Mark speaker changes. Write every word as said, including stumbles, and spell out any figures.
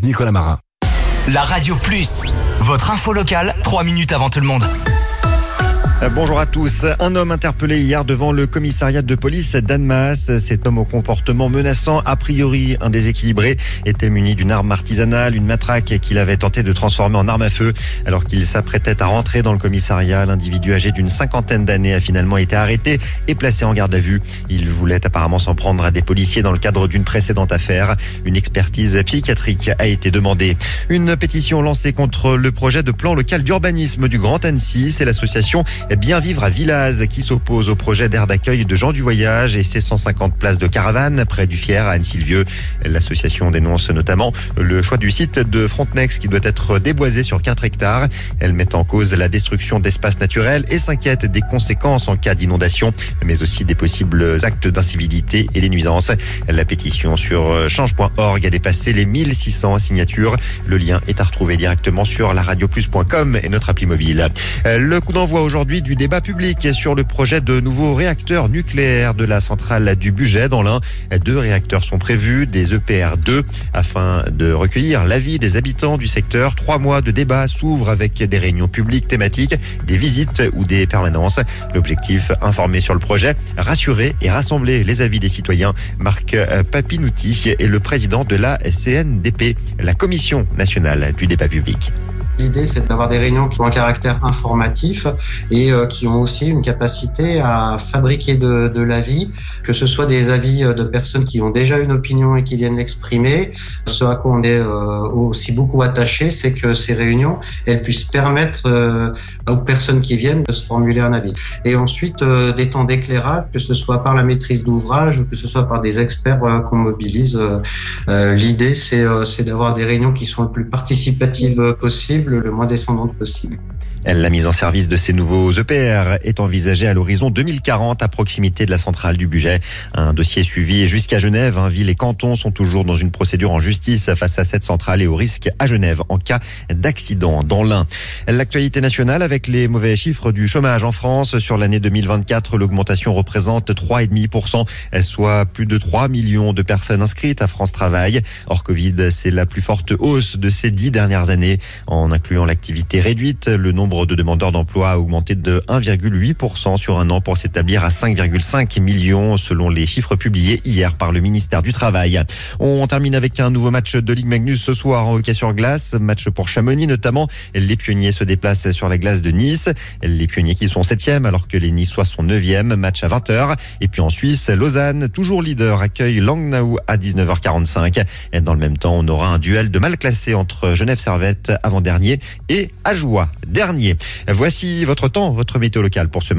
Speaker 1: Nicolas Marin.
Speaker 2: La Radio Plus, votre info locale, trois minutes avant tout le monde.
Speaker 3: Bonjour à tous. Un homme interpellé hier devant le commissariat de police d'Annemasse. Cet homme au comportement menaçant, a priori un déséquilibré, était muni d'une arme artisanale, une matraque qu'il avait tenté de transformer en arme à feu. Alors qu'il s'apprêtait à rentrer dans le commissariat, l'individu âgé d'une cinquantaine d'années a finalement été arrêté et placé en garde à vue. Il voulait apparemment s'en prendre à des policiers dans le cadre d'une précédente affaire. Une expertise psychiatrique a été demandée. Une pétition lancée contre le projet de plan local d'urbanisme du Grand Annecy. C'est l'association Bien Vivre à Villaz qui s'oppose au projet d'aire d'accueil de gens du voyage et ses cent cinquante places de caravane près du Fier à Annecy-le-Vieux. L'association dénonce notamment le choix du site de Frontenex qui doit être déboisé sur quatre hectares. Elle met en cause la destruction d'espaces naturels et s'inquiète des conséquences en cas d'inondation, mais aussi des possibles actes d'incivilité et des nuisances. La pétition sur change point org a dépassé les mille six cents signatures. Le lien est à retrouver directement sur la radio plus point com et notre appli mobile. Le coup d'envoi aujourd'hui du débat public sur le projet de nouveaux réacteurs nucléaires de la centrale du Bugey dans l'Ain. Deux réacteurs sont prévus, des E P R deux, afin de recueillir l'avis des habitants du secteur. Trois mois de débat s'ouvrent avec des réunions publiques thématiques, des visites ou des permanences. L'objectif, informer sur le projet, rassurer et rassembler les avis des citoyens. Marc Papinuti est le président de la C N D P, la Commission nationale du débat public.
Speaker 4: L'idée, c'est d'avoir des réunions qui ont un caractère informatif et euh, qui ont aussi une capacité à fabriquer de, de l'avis, que ce soit des avis de personnes qui ont déjà une opinion et qui viennent l'exprimer. Ce à quoi on est euh, aussi beaucoup attaché, c'est que ces réunions, elles puissent permettre euh, aux personnes qui viennent de se formuler un avis. Et ensuite, euh, des temps d'éclairage, que ce soit par la maîtrise d'ouvrage ou que ce soit par des experts euh, qu'on mobilise. Euh, l'idée, c'est, euh, c'est d'avoir des réunions qui sont le plus participatives possible, le moins descendante possible.
Speaker 3: La mise en service de ces nouveaux E P R est envisagée à l'horizon deux mille quarante à proximité de la centrale du Bugey. Un dossier suivi jusqu'à Genève. Hein, ville et canton sont toujours dans une procédure en justice face à cette centrale et au risque à Genève en cas d'accident dans l'Ain. L'actualité nationale avec les mauvais chiffres du chômage en France. Sur l'année deux mille vingt-quatre, l'augmentation représente trois virgule cinq pour cent, soit plus de trois millions de personnes inscrites à France Travail. Hors Covid, c'est la plus forte hausse de ces dix dernières années. En incluant l'activité réduite, le nombre de demandeurs d'emploi a augmenté de un virgule huit pour cent sur un an pour s'établir à cinq virgule cinq millions selon les chiffres publiés hier par le ministère du Travail. On termine avec un nouveau match de Ligue Magnus ce soir en hockey sur glace. Match pour Chamonix notamment. Les Pionniers se déplacent sur la glace de Nice. Les Pionniers qui sont septième alors que les Niçois sont neuvième. Match à vingt heures. Et puis en Suisse, Lausanne, toujours leader, accueille Langnau à dix-neuf heures quarante-cinq. Et dans le même temps, on aura un duel de mal classé entre Genève Servette avant-dernier et Ajoie dernier. Voici votre temps, votre météo locale pour ce mardi.